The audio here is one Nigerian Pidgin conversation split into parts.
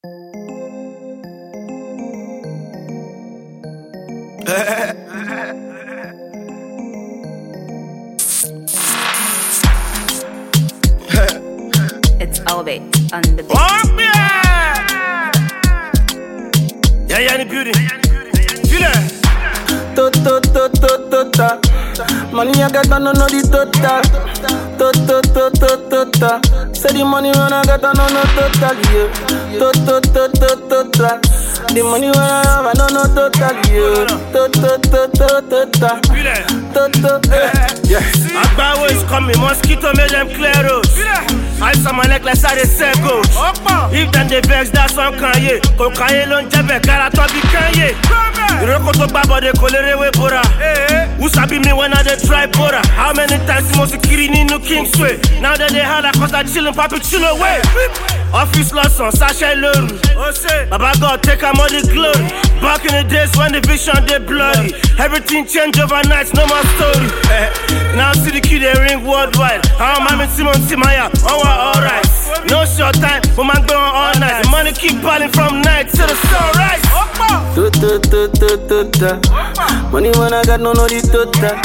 It's Albert on the beat. Oh, yeah! Yeah, the beauty. Feel it. Ta. Money I got, I don't know the total. Ta. Say the money when I got, I don't know total. Yeah. Ta. The money when I have, I don't know total. Yeah. Ta. Yeah. Agbawo is coming, mosquito make them clear roads. I saw my necklace at the circles. If them they vex, that's one Kanye. Ko Kanye lon jebe, kara to be Kanye. Iroko to babo de kolere we bora. Who sabi me when I dey try bora? How many times you must kiri ni no Kingsway? Now that they holla cause I chillin' papi chill away. Office loss on Sasha Loru. Baba God take am all the glory. Back in the days when the vision they bloody. Everything change overnight, no more story. Now see the kid they ring worldwide. How am I Simon Timaya? Oh, alright. No short time, but man going all night. The money keep piling from night to the sunrise. Money when I got, no the total.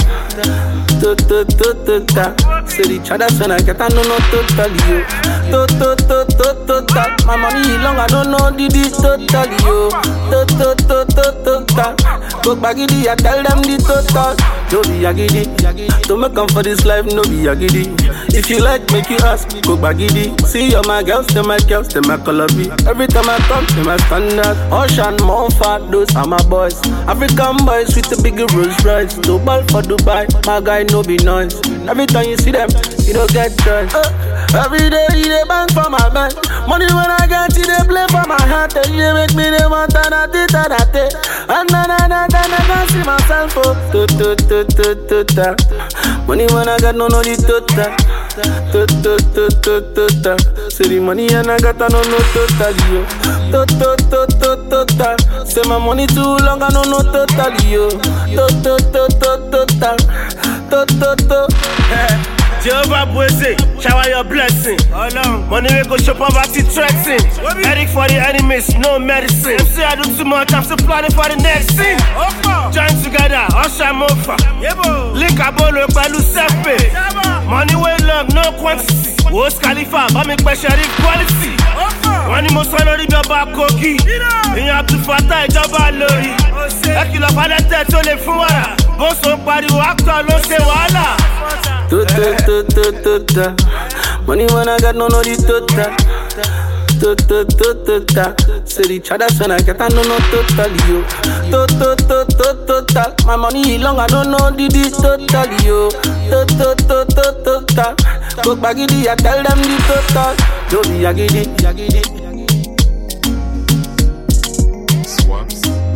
Say the chadas when I get, I don't know totally, yo. Total. My money long, I don't know the total, yo. Total. Go baggity, I tell them the total. No be agidi. Don't make come for this life, no be agidi. If you like, make you ask, go baggity. See all my girls, they my girls, they my color be. Every time I come, they my standard. Ocean, Montfort, those are my boys. African boys with the big Rolls Royce. No ball for Dubai, my guy no be noise. Every time you see them, you don't get choice. Every day they bang for my man. Money when I get it, they play for my heart. They make me they want that. And I can't see myself. Money when I got no the total. Say the money and I got I don't know total, yo. Total. Say my money too long, I don't know total, yo. Total. Jehovah Boise, shower your blessing. Money we go show poverty threatening. Headache for the enemies, no medicine. Say I do too much, I'm still planning for the next thing. Join together, Usher Mofa. Link a bolo, Balu Sepe. Money way long, no quantity. Wos Khalifa, but me question quality. Money most follow the Baba Koki. In your to Fata, Jabba Lori. A kilo for the tête, on les fouara. Boss on party, actor, no se wala. Money when I got no the total. Say the chadas when I get I don't know total, yo. Total. My money long, I don't know the total, yo. Total. Go baggity, I tell them the total. Don't be agidi. Swaps.